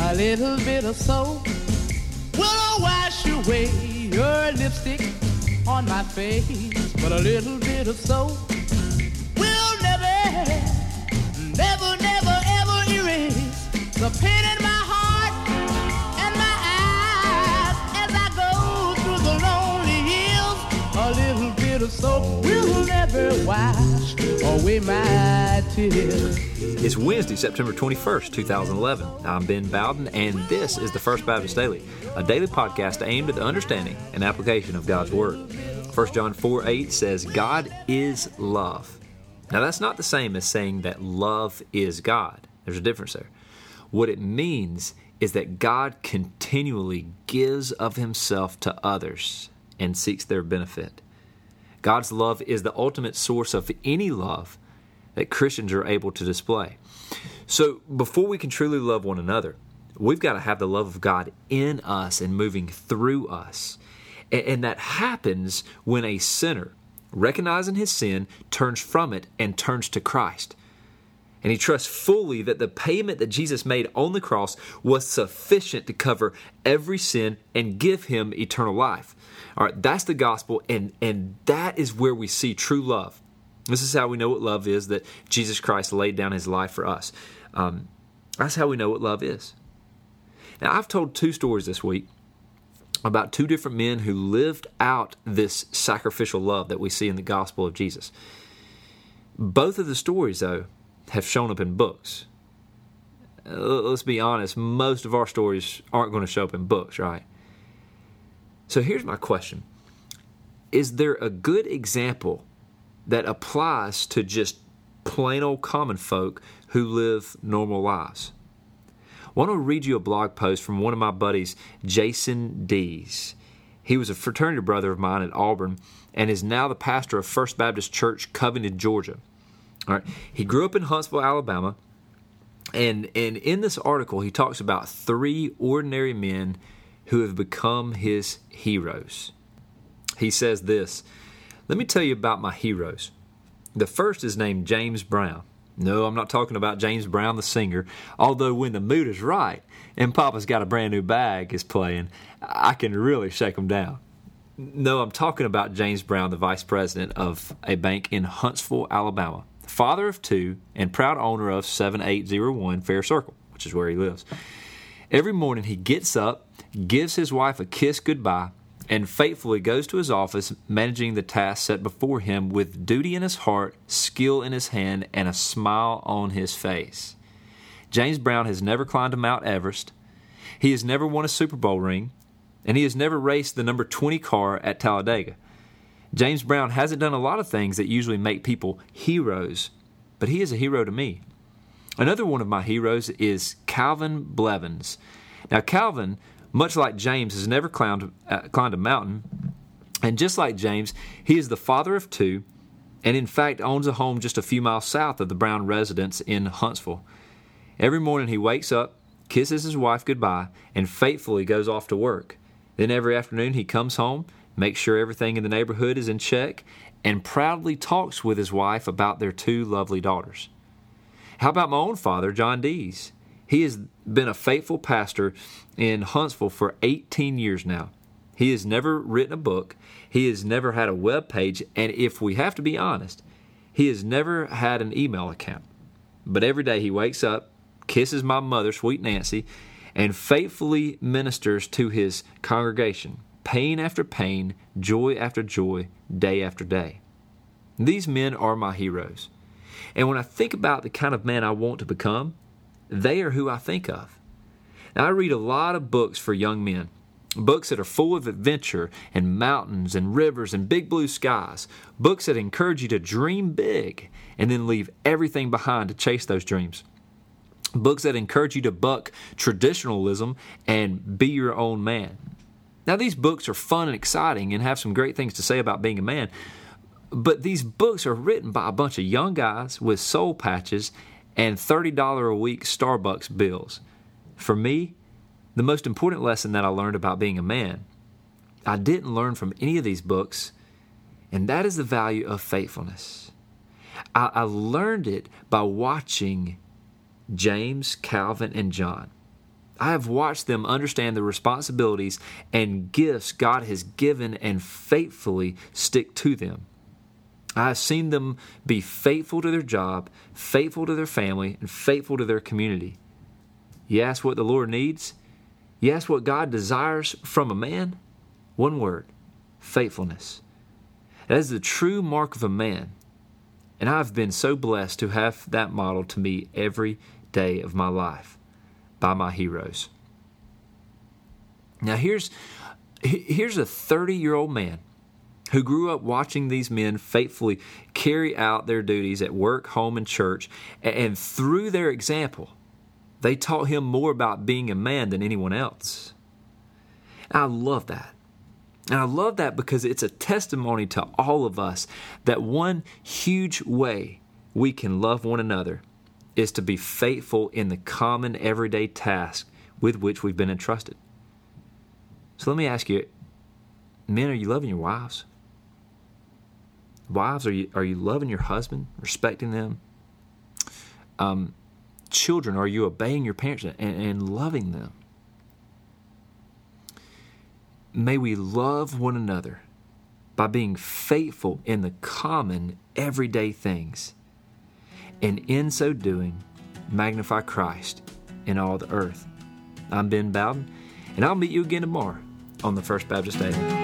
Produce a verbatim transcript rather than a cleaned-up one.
A little bit of soap will wash away your lipstick on my face. But a little bit of soap will never, never, never, ever erase the pain in my heart and my eyes as I go through the lonely hills. A little bit of soap will never wash away my tears. It's Wednesday, September twenty-first, two thousand eleven. I'm Ben Bowden, and this is the First Baptist Daily, a daily podcast aimed at the understanding and application of God's Word. First John four eight says, God is love. Now, that's not the same as saying that love is God. There's a difference there. What it means is that God continually gives of Himself to others and seeks their benefit. God's love is the ultimate source of any love that Christians are able to display. So before we can truly love one another, we've got to have the love of God in us and moving through us. And that happens when a sinner, recognizing his sin, turns from it and turns to Christ. And he trusts fully that the payment that Jesus made on the cross was sufficient to cover every sin and give him eternal life. All right, that's the gospel, and, and that is where we see true love. This is how we know what love is, that Jesus Christ laid down His life for us. Um, that's how we know what love is. Now, I've told two stories this week about two different men who lived out this sacrificial love that we see in the gospel of Jesus. Both of the stories, though, have shown up in books. Uh, let's be honest, most of our stories aren't going to show up in books, right? So here's my question. Is there a good example that applies to just plain old common folk who live normal lives? I want to read you a blog post from one of my buddies, Jason Dees. He was a fraternity brother of mine at Auburn and is now the pastor of First Baptist Church, Covington, Georgia. All right. He grew up in Huntsville, Alabama, and, and in this article he talks about three ordinary men who have become his heroes. He says this, let me tell you about my heroes. The first is named James Brown. No, I'm not talking about James Brown, the singer, although when the mood is right and Papa's Got a Brand New Bag is playing, I can really shake him down. No, I'm talking about James Brown, the vice president of a bank in Huntsville, Alabama, father of two and proud owner of seven eight zero one Fair Circle, which is where he lives. Every morning he gets up, gives his wife a kiss goodbye, and faithfully goes to his office, managing the tasks set before him with duty in his heart, skill in his hand, and a smile on his face. James Brown has never climbed to Mount Everest. He has never won a Super Bowl ring, and he has never raced the number twenty car at Talladega. James Brown hasn't done a lot of things that usually make people heroes, but he is a hero to me. Another one of my heroes is Calvin Blevins. Now, Calvin, much like James, has never climbed, uh, climbed a mountain. And just like James, he is the father of two and, in fact, owns a home just a few miles south of the Brown residence in Huntsville. Every morning he wakes up, kisses his wife goodbye, and faithfully goes off to work. Then every afternoon he comes home, makes sure everything in the neighborhood is in check, and proudly talks with his wife about their two lovely daughters. How about my own father, John Dees? He has been a faithful pastor in Huntsville for eighteen years now. He has never written a book. He has never had a web page. And if we have to be honest, he has never had an email account. But every day he wakes up, kisses my mother, sweet Nancy, and faithfully ministers to his congregation, pain after pain, joy after joy, day after day. These men are my heroes. And when I think about the kind of man I want to become, they are who I think of. Now, I read a lot of books for young men, books that are full of adventure and mountains and rivers and big blue skies, books that encourage you to dream big and then leave everything behind to chase those dreams. Books that encourage you to buck traditionalism and be your own man. Now, these books are fun and exciting and have some great things to say about being a man, but these books are written by a bunch of young guys with soul patches and thirty dollars a week Starbucks bills. For me, the most important lesson that I learned about being a man, I didn't learn from any of these books, and that is the value of faithfulness. I, I learned it by watching James, Calvin, and John. I have watched them understand the responsibilities and gifts God has given and faithfully stick to them. I have seen them be faithful to their job, faithful to their family, and faithful to their community. You ask what the Lord needs? You ask what God desires from a man? One word: faithfulness. That is the true mark of a man. And I've been so blessed to have that model to me every day of my life by my heroes. Now here's, here's a thirty-year-old man who grew up watching these men faithfully carry out their duties at work, home, and church. And through their example, they taught him more about being a man than anyone else. And I love that. And I love that because it's a testimony to all of us that one huge way we can love one another is to be faithful in the common everyday task with which we've been entrusted. So let me ask you, men, are you loving your wives? Wives, are you are you loving your husband, respecting them? Um, children, are you obeying your parents and, and loving them? May we love one another by being faithful in the common everyday things, and in so doing, magnify Christ in all the earth. I'm Ben Bowden, and I'll meet you again tomorrow on the First Baptist Daily.